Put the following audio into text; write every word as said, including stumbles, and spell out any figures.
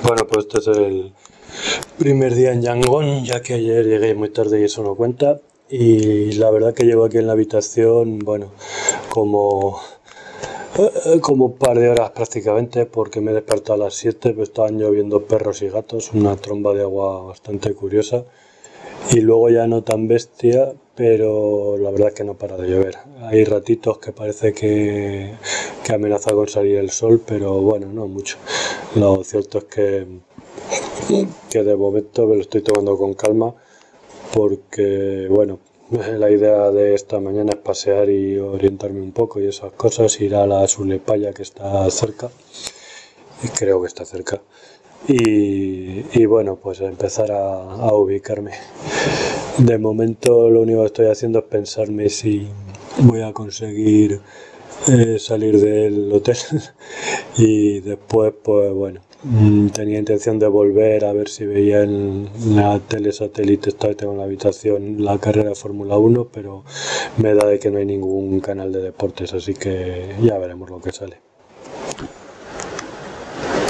Bueno, pues este es el primer día en Yangon, ya que ayer llegué muy tarde y eso no cuenta. Y la verdad que llevo aquí en la habitación, bueno, como, eh, como un par de horas prácticamente, porque me he despertado a las siete, pues estaban lloviendo perros y gatos, una tromba de agua bastante curiosa. Y luego ya no tan bestia, pero la verdad que no para de llover. Hay ratitos que parece que, que amenaza con salir el sol, pero bueno, no mucho. Lo cierto es que, que de momento me lo estoy tomando con calma porque, bueno, la idea de esta mañana es pasear y orientarme un poco y esas cosas, ir a la Sulepaya que está cerca, y creo que está cerca, y, y bueno, pues empezar a, a ubicarme. De momento lo único que estoy haciendo es pensarme si voy a conseguir eh, salir del hotel y después pues bueno, mm, tenía intención de volver a ver si veía en la tele satélite esta que tengo en la habitación la carrera de Fórmula uno, pero me da de que no hay ningún canal de deportes, así que ya veremos lo que sale.